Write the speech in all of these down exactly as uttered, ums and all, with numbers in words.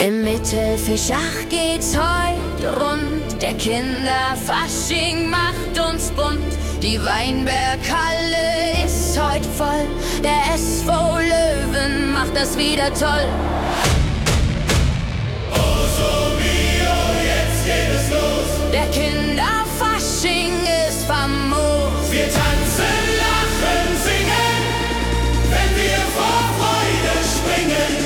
Im Mittelfischach geht's heute rund. Der Kinderfasching macht uns bunt. Die Weinberghalle ist heute voll. Der S V Löwen macht das wieder toll. Oh so mio, jetzt geht es los. Der Kinderfasching ist famos. Wir tanzen, lachen, singen, wenn wir vor Freude springen.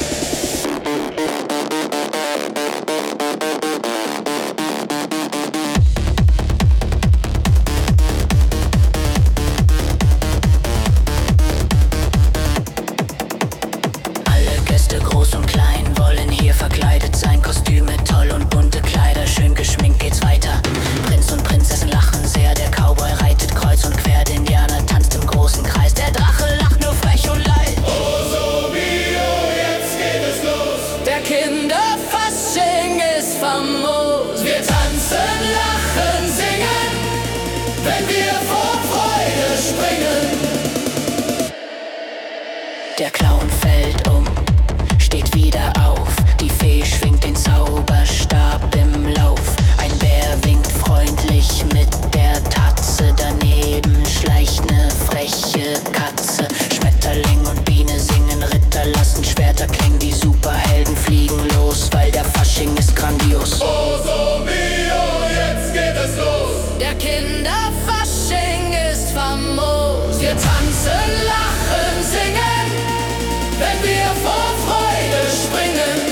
Groß und klein wollen hier verkleidet sein. Kostüme toll und bunte Kleider, schön geschminkt geht's weiter. Prinz und Prinzessin lachen sehr, der Cowboy reitet kreuz und quer, der Indianer tanzt im großen Kreis, der Drache lacht nur frech und leid. Oh so mio, jetzt geht es los. Der Kinderfasching ist famos. Wir tanzen, lachen, singen, wenn wir vor Freude springen. Der Clown fällt um, steht wieder auf. Die Fee schwingt den Zauberstab im Lauf. Ein Bär winkt freundlich mit der Tatze. Daneben schleicht ne freche Katze. Schmetterling und Biene singen, Ritter lassen Schwerter klingen. Die Superhelden fliegen los, weil der Fasching ist grandios. Oh so mio, jetzt geht es los. Der Kinderfasching ist famos. Wir tanzen, lachen, singen, wenn wir vor Freude springen.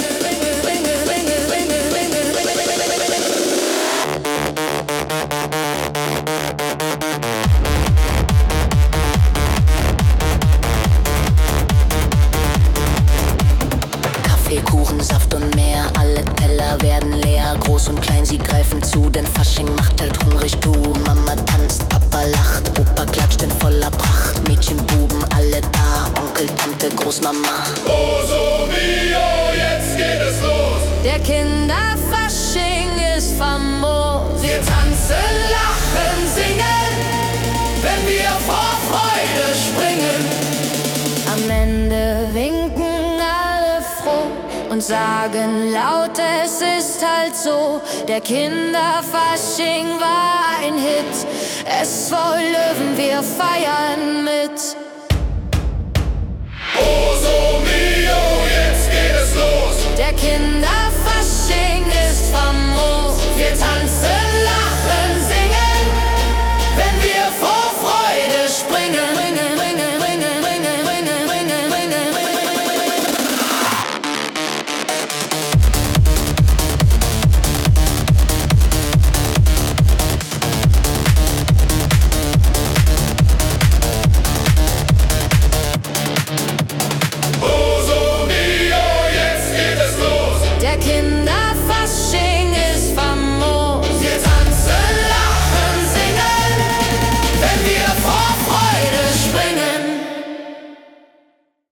Kaffee, Kuchen, Saft und mehr, alle Teller werden leer. Groß und klein, sie greifen zu, denn Fasching macht halt hungrig. Du, Mama tanzt, Papa lacht, Opa klatscht in voller Pracht. Mädchen, Buben, alle da, Onkel, Tante, Großmama. Oh so mio, jetzt geht es los. Der Kinderfasching ist famos. Wir tanzen, lachen, singen, wenn wir vor Freude springen. Am Ende winken alle froh und sagen laut, es ist halt so. Der Kinderfasching war ein Hit. S V Löwen, wir feiern mit. Oh so mio, jetzt geht es los.